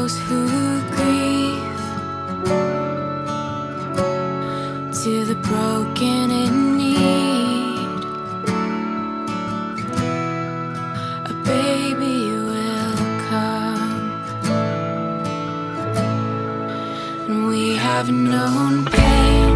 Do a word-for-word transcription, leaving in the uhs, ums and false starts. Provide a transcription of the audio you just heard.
those who grieve, to the broken in need, a baby will come. And we have known pain,